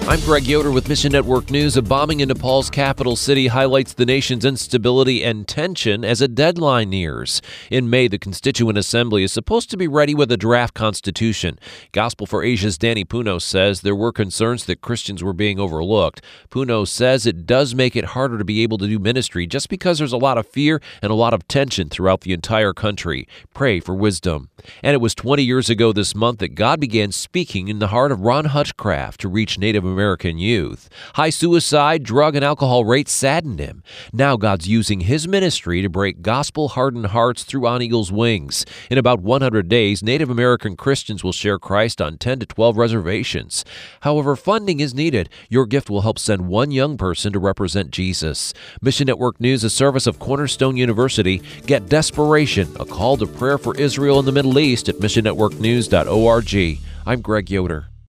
I'm Greg Yoder with Mission Network News. A bombing in Nepal's capital city highlights the nation's instability and tension as a deadline nears. In May, the Constituent Assembly is supposed to be ready with a draft constitution. Gospel for Asia's Danny Puno says there were concerns that Christians were being overlooked. Puno says it does make it harder to be able to do ministry just because there's a lot of fear and a lot of tension throughout the entire country. Pray for wisdom. And it was 20 years ago this month that God began speaking in the heart of Ron Hutchcraft to reach Native American youth. High suicide, drug, and alcohol rates saddened him. Now God's using his ministry to break gospel-hardened hearts through On Eagle's Wings. In about 100 days, Native American Christians will share Christ on 10 to 12 reservations. However, funding is needed. Your gift will help send one young person to represent Jesus. Mission Network News, a service of Cornerstone University. Get Desperation, a call to prayer for Israel and the Middle East at missionnetworknews.org. I'm Greg Yoder.